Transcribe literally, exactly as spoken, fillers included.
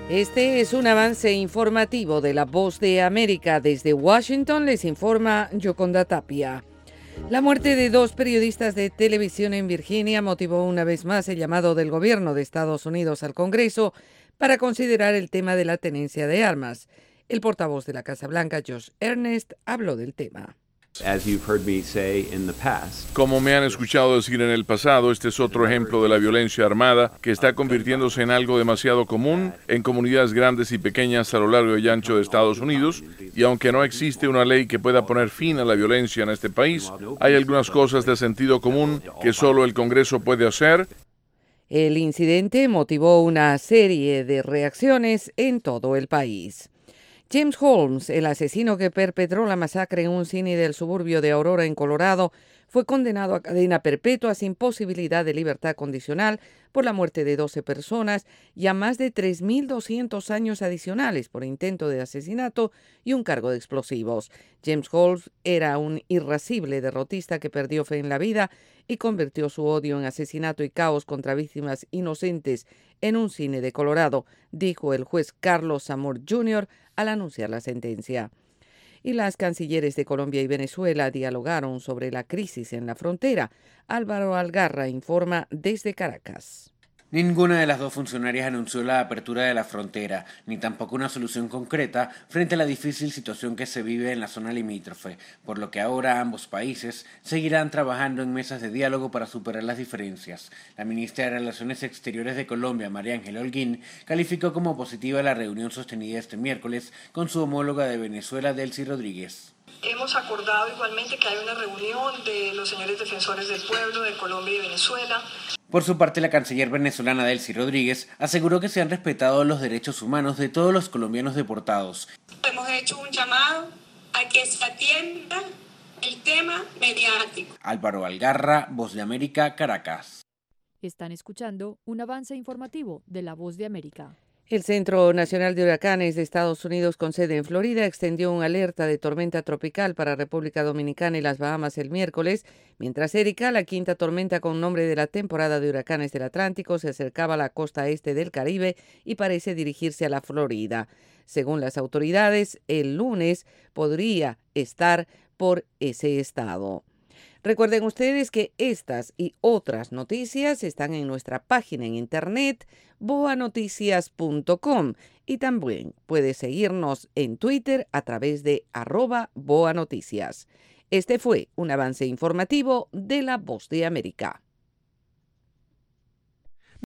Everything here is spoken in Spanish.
Este es un avance informativo de La Voz de América. Desde Washington les informa Yoconda Tapia. La muerte de dos periodistas de televisión en Virginia motivó una vez más el llamado del gobierno de Estados Unidos al Congreso para considerar el tema de la tenencia de armas. El portavoz de la Casa Blanca, Josh Earnest, habló del tema. Como me han escuchado decir en el pasado, este es otro ejemplo de la violencia armada que está convirtiéndose en algo demasiado común en comunidades grandes y pequeñas a lo largo y ancho de Estados Unidos, y aunque no existe una ley que pueda poner fin a la violencia en este país, hay algunas cosas de sentido común que solo el Congreso puede hacer. El incidente motivó una serie de reacciones en todo el país. James Holmes, el asesino que perpetró la masacre en un cine del suburbio de Aurora, en Colorado, fue condenado a cadena perpetua sin posibilidad de libertad condicional por la muerte de doce personas y a más de tres mil doscientos años adicionales por intento de asesinato y un cargo de explosivos. James Holmes era un irascible derrotista que perdió fe en la vida y convirtió su odio en asesinato y caos contra víctimas inocentes en un cine de Colorado, dijo el juez Carlos Zamor junior al anunciar la sentencia. Y las cancilleres de Colombia y Venezuela dialogaron sobre la crisis en la frontera. Álvaro Algarra informa desde Caracas. Ninguna de las dos funcionarias anunció la apertura de la frontera, ni tampoco una solución concreta frente a la difícil situación que se vive en la zona limítrofe, por lo que ahora ambos países seguirán trabajando en mesas de diálogo para superar las diferencias. La ministra de Relaciones Exteriores de Colombia, María Ángela Holguín, calificó como positiva la reunión sostenida este miércoles con su homóloga de Venezuela, Delcy Rodríguez. Hemos acordado igualmente que hay una reunión de los señores defensores del pueblo de Colombia y Venezuela. Por su parte, la canciller venezolana Delcy Rodríguez aseguró que se han respetado los derechos humanos de todos los colombianos deportados. Hemos hecho un llamado a que se atienda el tema mediático. Álvaro Algarra, Voz de América, Caracas. Están escuchando un avance informativo de La Voz de América. El Centro Nacional de Huracanes de Estados Unidos, con sede en Florida, extendió una alerta de tormenta tropical para República Dominicana y las Bahamas el miércoles, mientras Erika, la quinta tormenta con nombre de la temporada de huracanes del Atlántico, se acercaba a la costa este del Caribe y parece dirigirse a la Florida. Según las autoridades, el lunes podría estar por ese estado. Recuerden ustedes que estas y otras noticias están en nuestra página en internet boa noticias punto com y también puede seguirnos en Twitter a través de arroba boanoticias. Este fue un avance informativo de La Voz de América.